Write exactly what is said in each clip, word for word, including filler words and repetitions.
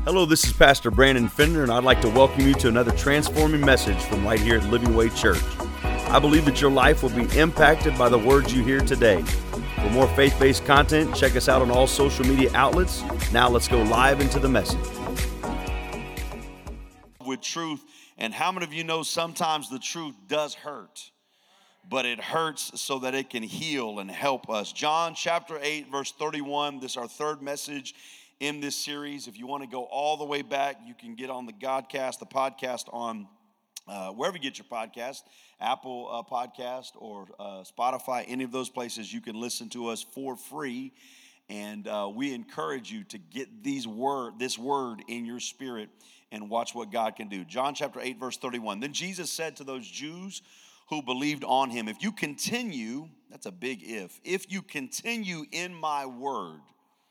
Hello, this is Pastor Brandon Fender, and I'd like to welcome you to another transforming message from right here at Living Way Church. I believe that your life will be impacted by the words you hear today. For more faith-based content, check us out on all social media outlets. Now let's go live into the message. With truth, and how many of you know sometimes the truth does hurt, but it hurts so that it can heal and help us. John chapter eight, verse thirty-one, this is our third message in this series. If you want to go all the way back, you can get on the Godcast, the podcast on uh, wherever you get your podcast, Apple uh, Podcast or uh, Spotify, any of those places. You can listen to us for free, and uh, we encourage you to get these word, this word in your spirit and watch what God can do. John chapter eight, verse thirty-one. Then Jesus said to those Jews who believed on him, if you continue, that's a big if, if you continue in my word,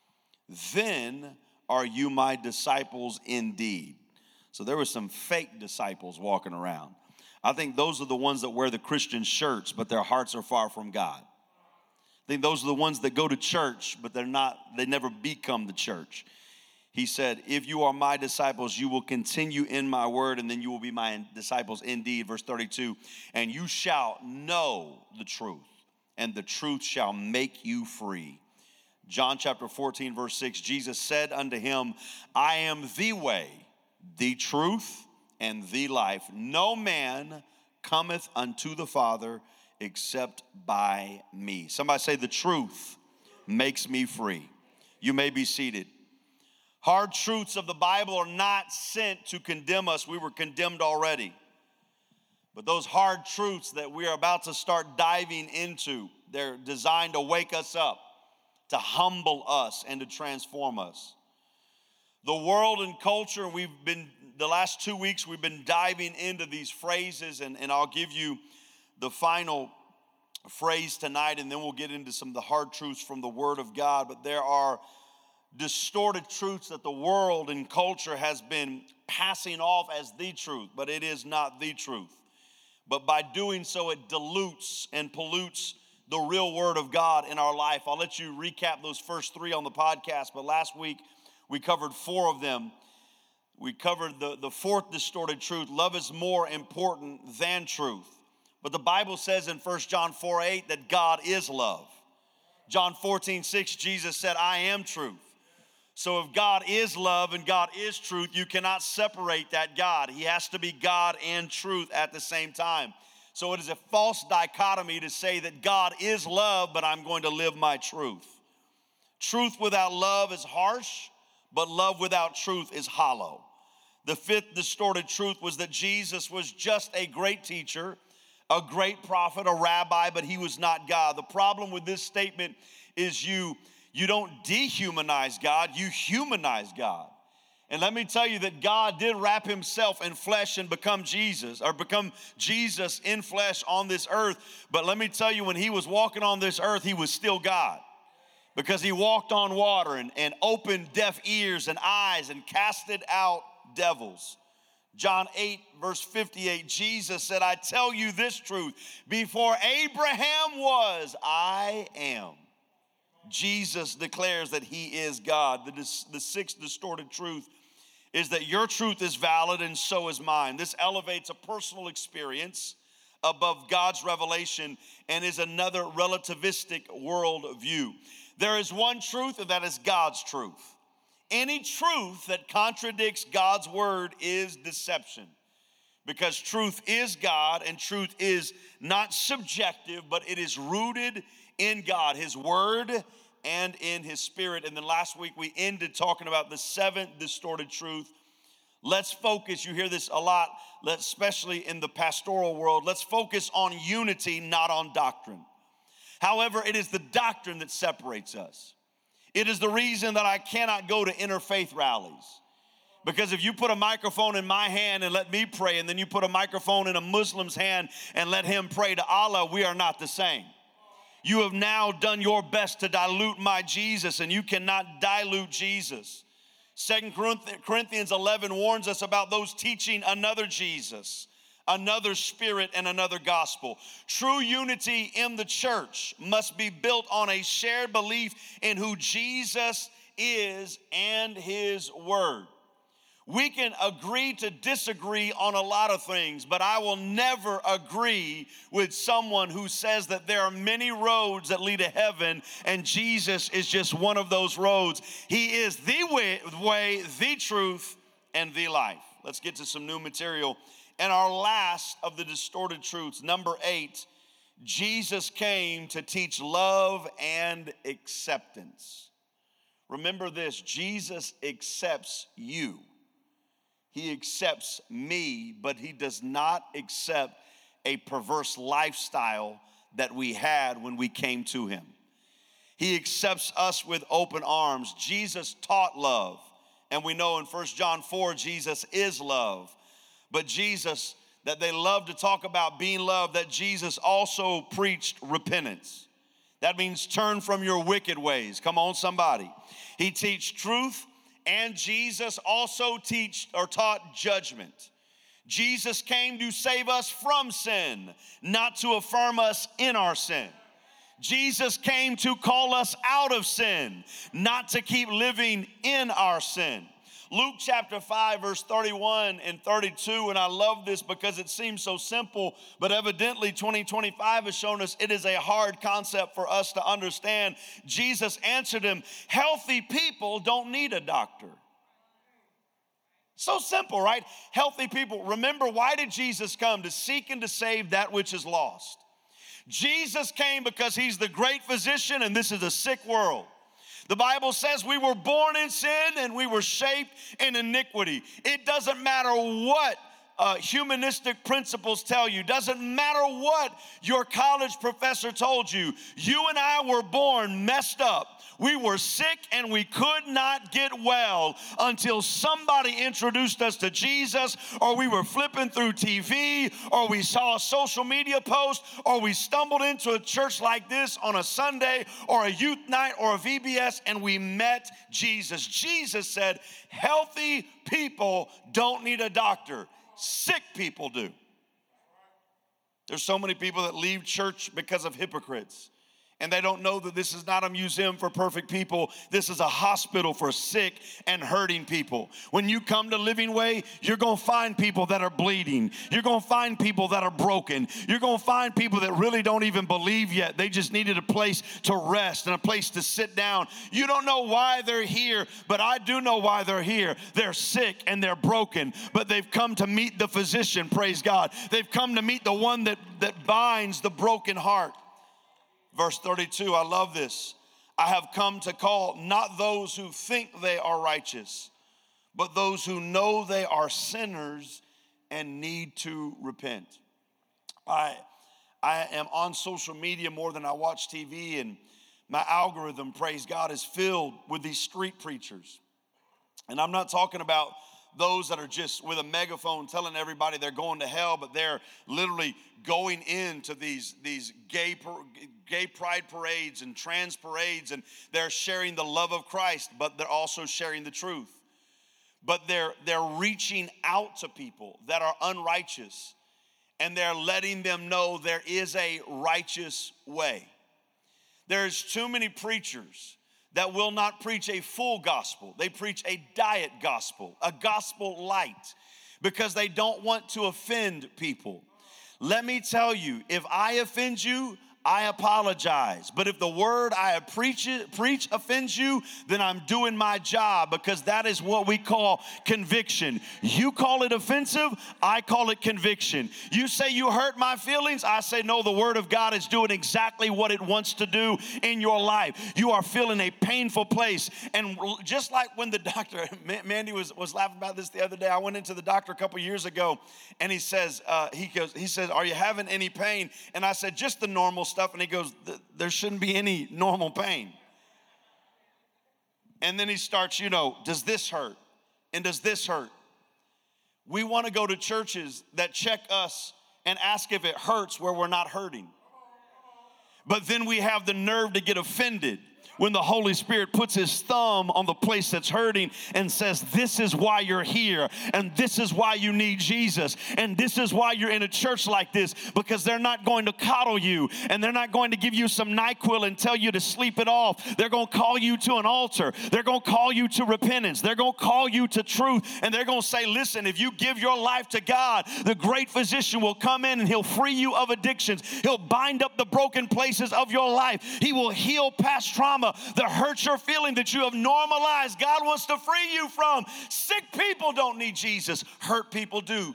then are you my disciples indeed. So there were some fake disciples walking around. I think those are the ones that wear the Christian shirts, but their hearts are far from God. I think those are the ones that go to church, but they're not, they never become the church. He said, if you are my disciples, you will continue in my word, and then you will be my disciples indeed. Verse thirty-two, and you shall know the truth, and the truth shall make you free. John chapter fourteen, verse six, Jesus said unto him, I am the way, the truth, and the life. No man cometh unto the Father except by me. Somebody say, the truth makes me free. You may be seated. Hard truths of the Bible are not sent to condemn us. We were condemned already. But those hard truths that we are about to start diving into, they're designed to wake us up, to humble us, and to transform us. The world and culture, we've been, the last two weeks, we've been diving into these phrases, and, and I'll give you the final phrase tonight, and then we'll get into some of the hard truths from the Word of God. But there are distorted truths that the world and culture has been passing off as the truth, but it is not the truth. But by doing so, it dilutes and pollutes the real word of God in our life. I'll let you recap those first three on the podcast, but last week we covered four of them. We covered the, the fourth distorted truth: love is more important than truth. But the Bible says in First John four eight that God is love. John fourteen six, Jesus said, I am truth. So if God is love and God is truth, you cannot separate that God. He has to be God and truth at the same time. So it is a false dichotomy to say that God is love, but I'm going to live my truth. Truth without love is harsh, but love without truth is hollow. The fifth distorted truth was that Jesus was just a great teacher, a great prophet, a rabbi, but he was not God. The problem with this statement is you, you don't dehumanize God, you humanize God. And let me tell you that God did wrap himself in flesh and become Jesus, or become Jesus in flesh on this earth. But let me tell you, when he was walking on this earth, he was still God. Because he walked on water and, and opened deaf ears and eyes and casted out devils. John eight, verse fifty-eight, Jesus said, I tell you this truth, before Abraham was, I am. Jesus declares that he is God. The, the sixth distorted truth is that your truth is valid and so is mine. This elevates a personal experience above God's revelation and is another relativistic worldview. There is one truth, and that is God's truth. Any truth that contradicts God's word is deception, because truth is God and truth is not subjective, but it is rooted in God, his word, and in his spirit. And then last week we ended talking about the seventh distorted truth. Let's focus, you hear this a lot, especially in the pastoral world. Let's focus on unity, not on doctrine. However, it is the doctrine that separates us. It is the reason that I cannot go to interfaith rallies. Because if you put a microphone in my hand and let me pray, and then you put a microphone in a Muslim's hand and let him pray to Allah, we are not the same. You have now done your best to dilute my Jesus, and you cannot dilute Jesus. Second Corinthians eleven warns us about those teaching another Jesus, another spirit, and another gospel. True unity in the church must be built on a shared belief in who Jesus is and his word. We can agree to disagree on a lot of things, but I will never agree with someone who says that there are many roads that lead to heaven and Jesus is just one of those roads. He is the way, way, the truth, and the life. Let's get to some new material. And our last of the distorted truths, number eight, Jesus came to teach love and acceptance. Remember this, Jesus accepts you. He accepts me, but he does not accept a perverse lifestyle that we had when we came to him. He accepts us with open arms. Jesus taught love, and we know in First John four, Jesus is love. But Jesus, that they love to talk about being loved, that Jesus also preached repentance. That means turn from your wicked ways. Come on, somebody. He teach truth. And Jesus also teach or taught judgment. Jesus came to save us from sin, not to affirm us in our sin. Jesus came to call us out of sin, not to keep living in our sin. Luke chapter five, verse thirty-one and thirty-two, and I love this because it seems so simple, but evidently twenty twenty-five has shown us it is a hard concept for us to understand. Jesus answered him, healthy people don't need a doctor. So simple, right? Healthy people. Remember, why did Jesus come? To seek and to save that which is lost. Jesus came because he's the great physician, and this is a sick world. The Bible says we were born in sin and we were shaped in iniquity. It doesn't matter what uh, humanistic principles tell you. Doesn't matter what your college professor told you. You and I were born messed up. We were sick and we could not get well until somebody introduced us to Jesus, or we were flipping through T V, or we saw a social media post, or we stumbled into a church like this on a Sunday or a youth night or a V B S and we met Jesus. Jesus said, healthy people don't need a doctor. Sick people do. There's so many people that leave church because of hypocrites. And they don't know that this is not a museum for perfect people. This is a hospital for sick and hurting people. When you come to Living Way, you're going to find people that are bleeding. You're going to find people that are broken. You're going to find people that really don't even believe yet. They just needed a place to rest and a place to sit down. You don't know why they're here, but I do know why they're here. They're sick and they're broken, but they've come to meet the physician, praise God. They've come to meet the one that, that binds the broken heart. Verse thirty-two, I love this. I have come to call not those who think they are righteous, but those who know they are sinners and need to repent. I, I am on social media more than I watch T V, and my algorithm, praise God, is filled with these street preachers. And I'm not talking about those that are just with a megaphone telling everybody they're going to hell, but they're literally going into these, these gay, gay pride parades and trans parades, and they're sharing the love of Christ, but they're also sharing the truth. But they're, they're reaching out to people that are unrighteous, and they're letting them know there is a righteous way. There's too many preachers that will not preach a full gospel. They preach a diet gospel, a gospel light, because they don't want to offend people. Let me tell you, if I offend you, I apologize. But if the word I preach, preach offends you, then I'm doing my job, because that is what we call conviction. You call it offensive, I call it conviction. You say you hurt my feelings, I say no, the word of God is doing exactly what it wants to do in your life. You are feeling a painful place. And just like when the doctor, Mandy was, was laughing about this the other day. I went into the doctor a couple years ago, and he says, uh, he goes, he says, are you having any pain? And I said, just the normal stuff. And he goes, there shouldn't be any normal pain. And then he starts, you know, does this hurt? And does this hurt? We want to go to churches that check us and ask if it hurts where we're not hurting. But then we have the nerve to get offended when the Holy Spirit puts his thumb on the place that's hurting and says, this is why you're here, and this is why you need Jesus, and this is why you're in a church like this, because they're not going to coddle you, and they're not going to give you some NyQuil and tell you to sleep it off. They're going to call you to an altar. They're going to call you to repentance. They're going to call you to truth, and they're going to say, listen, if you give your life to God, the great physician will come in and he'll free you of addictions. He'll bind up the broken places of your life. He will heal past trauma, the hurt you're feeling that you have normalized. God wants to free you from. Sick people don't need Jesus. Hurt people do.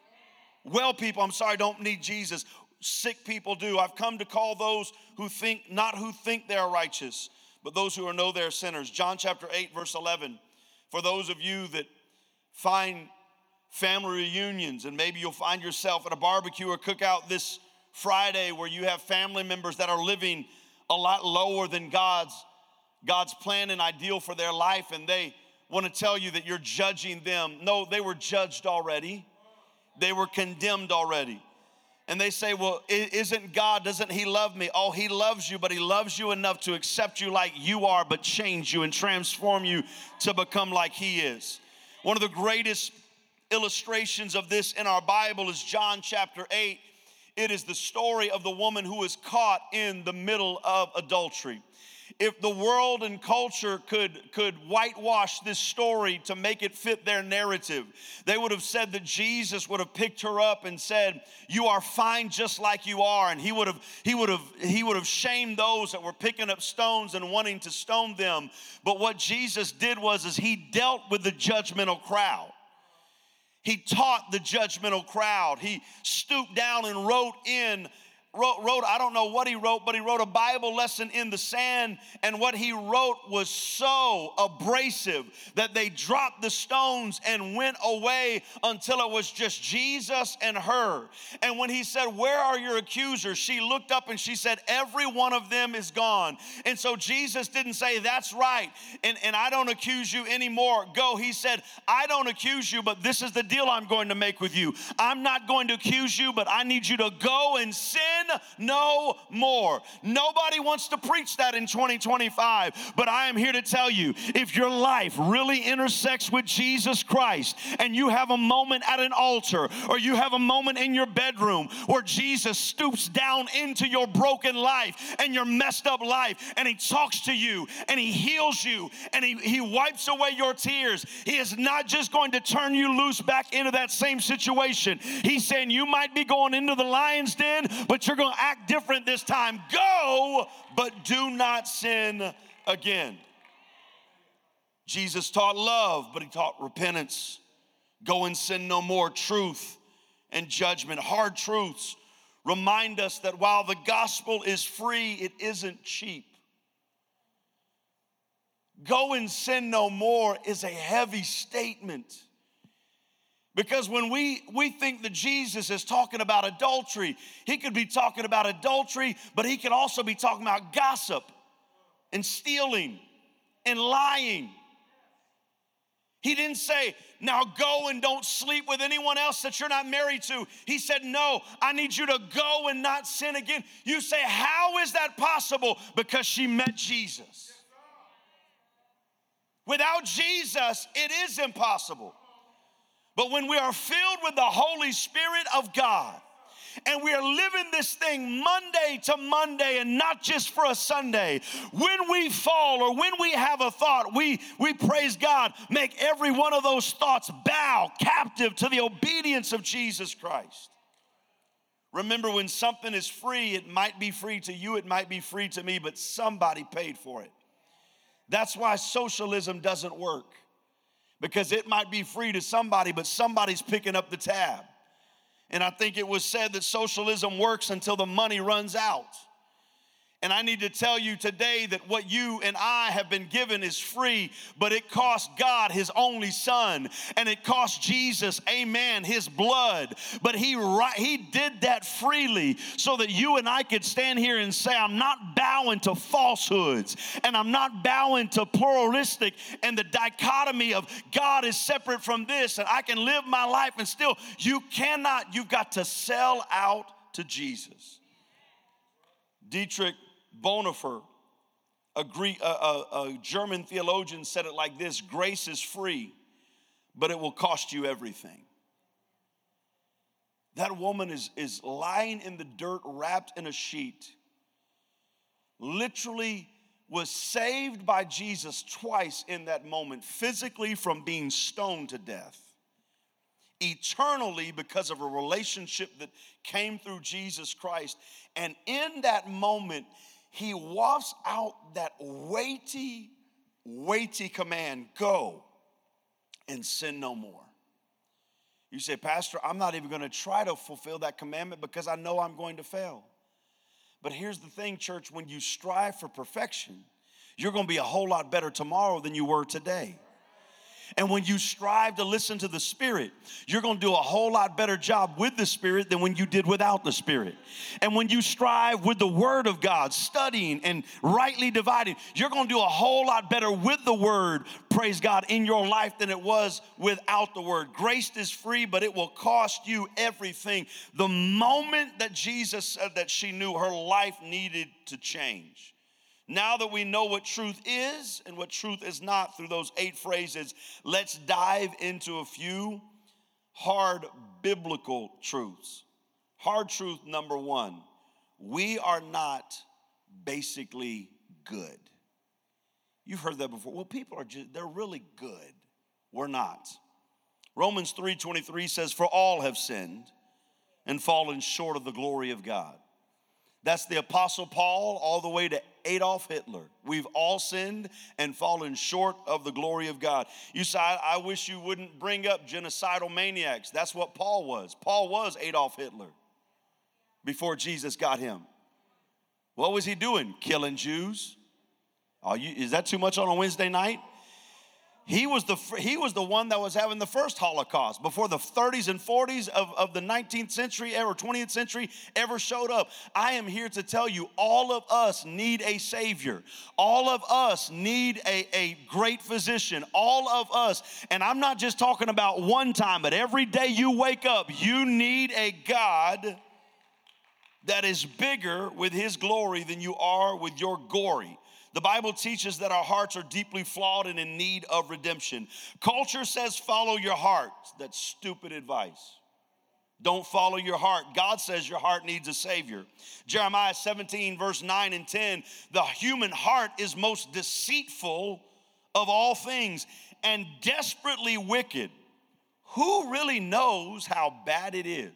Well people, I'm sorry, don't need Jesus. Sick people do. I've come to call those who think, not who think they are righteous, but those who know they're sinners. John chapter eight, verse eleven. For those of you that find family reunions, and maybe you'll find yourself at a barbecue or cookout this Friday where you have family members that are living a lot lower than God's God's plan and ideal for their life, and they want to tell you that you're judging them. No, they were judged already. They were condemned already. And they say, well, isn't God, doesn't he love me? Oh, he loves you, but he loves you enough to accept you like you are, but change you and transform you to become like he is. One of the greatest illustrations of this in our Bible is John chapter eight. It is the story of the woman who is caught in the middle of adultery. If the world and culture could, could whitewash this story to make it fit their narrative, they would have said that Jesus would have picked her up and said, you are fine just like you are. And he would have, he would have, he would have shamed those that were picking up stones and wanting to stone them. But what Jesus did was is he dealt with the judgmental crowd. He taught the judgmental crowd. He stooped down and wrote in Wrote, wrote, I don't know what he wrote, but he wrote a Bible lesson in the sand, and what he wrote was so abrasive that they dropped the stones and went away until it was just Jesus and her. And when he said, where are your accusers? She looked up and she said, every one of them is gone. And so Jesus didn't say, that's right, and, and I don't accuse you anymore. Go. He said, I don't accuse you, but this is the deal I'm going to make with you. I'm not going to accuse you, but I need you to go and sin no more. Nobody wants to preach that in twenty twenty-five, but I am here to tell you, if your life really intersects with Jesus Christ and you have a moment at an altar or you have a moment in your bedroom where Jesus stoops down into your broken life and your messed up life and he talks to you and he heals you and he, he wipes away your tears, he is not just going to turn you loose back into that same situation. He's saying you might be going into the lion's den, but you're going to act different this time. Go, but do not sin again. Jesus taught love, but he taught repentance. Go and sin no more. Truth and judgment. Hard truths remind us that while the gospel is free, it isn't cheap. Go and sin no more is a heavy statement. Because when we, we think that Jesus is talking about adultery, he could be talking about adultery, but he could also be talking about gossip and stealing and lying. He didn't say, now go and don't sleep with anyone else that you're not married to. He said, no, I need you to go and not sin again. You say, how is that possible? Because she met Jesus. Without Jesus, it is impossible. But when we are filled with the Holy Spirit of God, and we are living this thing Monday to Monday and not just for a Sunday, when we fall or when we have a thought, we, we praise God, make every one of those thoughts bow captive to the obedience of Jesus Christ. Remember, when something is free, it might be free to you, it might be free to me, but somebody paid for it. That's why socialism doesn't work. Because it might be free to somebody, but somebody's picking up the tab. And I think it was said that socialism works until the money runs out. And I need to tell you today that what you and I have been given is free, but it cost God his only son, and it cost Jesus, amen, his blood. But he, he did that freely so that you and I could stand here and say, I'm not bowing to falsehoods, and I'm not bowing to pluralistic and the dichotomy of God is separate from this, and I can live my life and still, you cannot, you've got to sell out to Jesus. Dietrich Bonhoeffer, A, Greek, a, a, a German theologian said it like this: grace is free, but it will cost you everything. That woman is, is lying in the dirt, wrapped in a sheet, literally was saved by Jesus twice in that moment, physically from being stoned to death, eternally because of a relationship that came through Jesus Christ. And in that moment, he wafts out that weighty, weighty command: go and sin no more. You say, Pastor, I'm not even going to try to fulfill that commandment because I know I'm going to fail. But here's the thing, church: when you strive for perfection, you're going to be a whole lot better tomorrow than you were today. And when you strive to listen to the Spirit, you're going to do a whole lot better job with the Spirit than when you did without the Spirit. And when you strive with the Word of God, studying and rightly dividing, you're going to do a whole lot better with the Word, praise God, in your life than it was without the Word. Grace is free, but it will cost you everything. The moment that Jesus said that she knew her life needed to change. Now that we know what truth is and what truth is not through those eight phrases, let's dive into a few hard biblical truths. Hard truth number one: we are not basically good. You've heard that before. Well, people are just, they're really good. We're not. Romans three twenty-three says, for all have sinned and fallen short of the glory of God. That's the Apostle Paul all the way to Adolf Hitler. We've all sinned and fallen short of the glory of God. You say, I, I wish you wouldn't bring up genocidal maniacs. That's what Paul was. Paul was Adolf Hitler before Jesus got him. What was he doing? Killing Jews. Are you, is that too much on a Wednesday night? He was the he was the one that was having the first Holocaust before the thirties and forties of, of the nineteenth century or twentieth century ever showed up. I am here to tell you, all of us need a Savior. All of us need a, a great physician. All of us, and I'm not just talking about one time, but every day you wake up, you need a God that is bigger with His glory than you are with your gory. The Bible teaches that our hearts are deeply flawed and in need of redemption. Culture says follow your heart. That's stupid advice. Don't follow your heart. God says your heart needs a Savior. Jeremiah seventeen, verse nine and ten, the human heart is most deceitful of all things and desperately wicked. Who really knows how bad it is?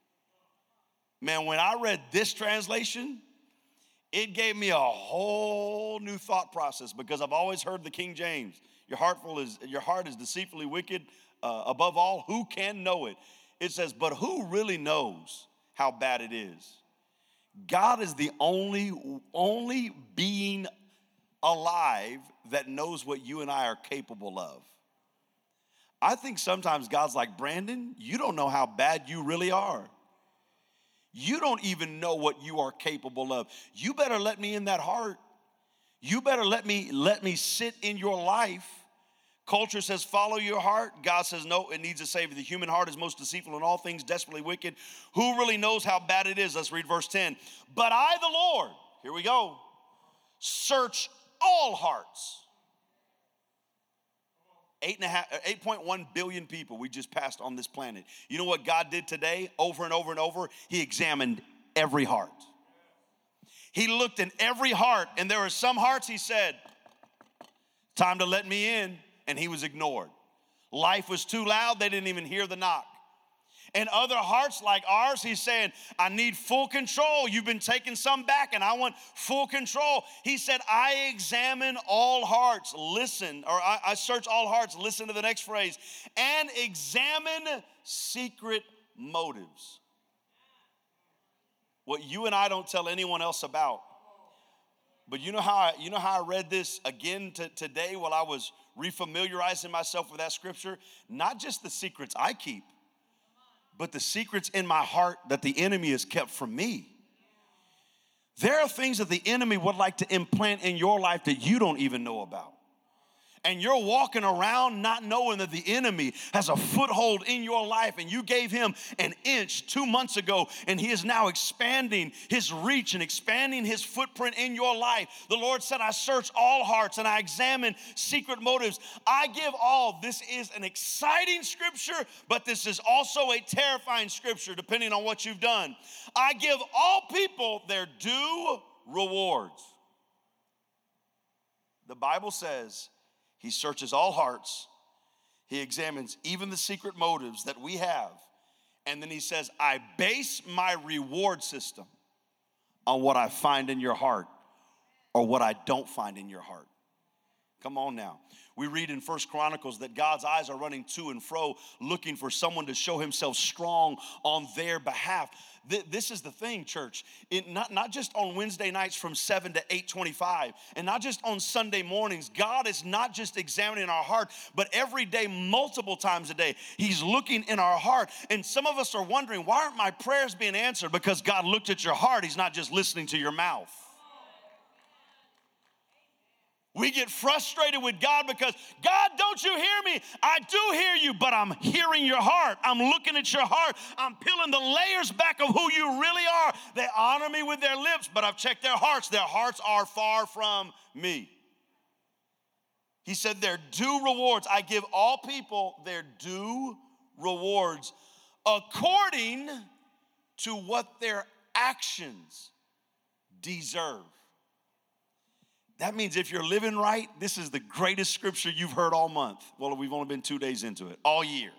Man, when I read this translation, it gave me a whole new thought process, because I've always heard the King James, your heart, full is, your heart is deceitfully wicked, uh, above all, who can know it? It says, but who really knows how bad it is? God is the only, only being alive that knows what you and I are capable of. I think sometimes God's like, Brandon, you don't know how bad you really are. You don't even know what you are capable of. You better let me in that heart. You better let me let me sit in your life. Culture says follow your heart. God says no, it needs a Savior. The human heart is most deceitful in all things, desperately wicked. Who really knows how bad it is? Let's read verse ten. But I, the Lord, here we go, search all hearts. Eight and a half, eight point one billion people we just passed on this planet. You know what God did today over and over and over? He examined every heart. He looked in every heart, and there were some hearts He said, time to let me in, and He was ignored. Life was too loud, they didn't even hear the knock. And other hearts like ours, He's saying, I need full control. You've been taking some back, and I want full control. He said, I examine all hearts. Listen, or I, I search all hearts. Listen to the next phrase. And examine secret motives. What you and I don't tell anyone else about. But you know how I, you know how I read this again t- today while I was refamiliarizing myself with that scripture? Not just the secrets I keep, but the secrets in my heart that the enemy has kept from me. There are things that the enemy would like to implant in your life that you don't even know about. and you're walking around not knowing that the enemy has a foothold in your life, and you gave him an inch two months ago, and he is now expanding his reach and expanding his footprint in your life. The Lord said, I search all hearts and I examine secret motives. I give all. This is an exciting scripture, but this is also a terrifying scripture, depending on what you've done. I give all people their due rewards. The Bible says he searches all hearts. He examines even the secret motives that we have. And then he says, I base my reward system on what I find in your heart or what I don't find in your heart. Come on now. We read in First Chronicles that God's eyes are running to and fro, looking for someone to show himself strong on their behalf. This is the thing, church. It, not, not just on Wednesday nights from seven to eight twenty-five, and not just on Sunday mornings. God is not just examining our heart, but every day, multiple times a day, he's looking in our heart. And some of us are wondering, why aren't my prayers being answered? Because God looked at your heart. He's not just listening to your mouth. We get frustrated with God because, God, don't you hear me? I do hear you, but I'm hearing your heart. I'm looking at your heart. I'm peeling the layers back of who you really are. They honor me with their lips, but I've checked their hearts. Their hearts are far from me. He said their due rewards. I give all people their due rewards according to what their actions deserve. That means if you're living right, this is the greatest scripture you've heard all month. Well, we've only been two days into it, all year.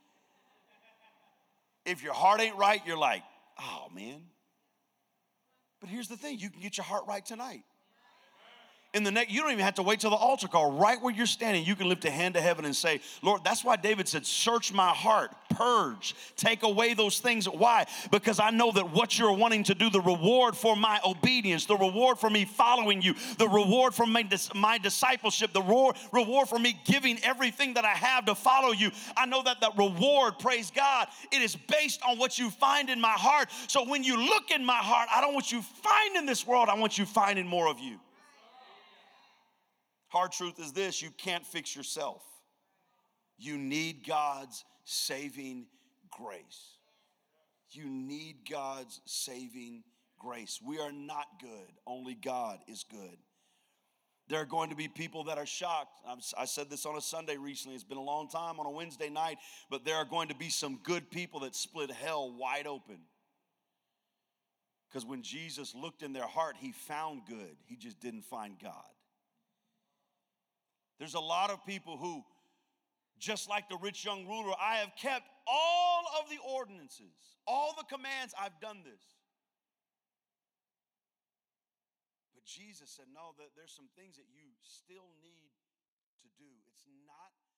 If your heart ain't right, you're like, oh, man. But here's the thing. You can get your heart right tonight. In the next, you don't even have to wait till the altar call. Right where you're standing, you can lift a hand to heaven and say, Lord, that's why David said, search my heart, purge, take away those things. Why? Because I know that what you're wanting to do, the reward for my obedience, the reward for me following you, the reward for my, my discipleship, the reward, reward for me giving everything that I have to follow you. I know that that reward, praise God, it is based on what you find in my heart. So when you look in my heart, I don't want you find in this world, I want you finding more of you. Hard truth is this, you can't fix yourself. You need God's saving grace. You need God's saving grace. We are not good. Only God is good. There are going to be people that are shocked. I said this on a Sunday recently. It's been a long time on a Wednesday night, but there are going to be some good people that split hell wide open. Because when Jesus looked in their heart, he found good. He just didn't find God. There's a lot of people who, just like the rich young ruler, I have kept all of the ordinances, all the commands, I've done this. But Jesus said, no, there's some things that you still need to do. It's not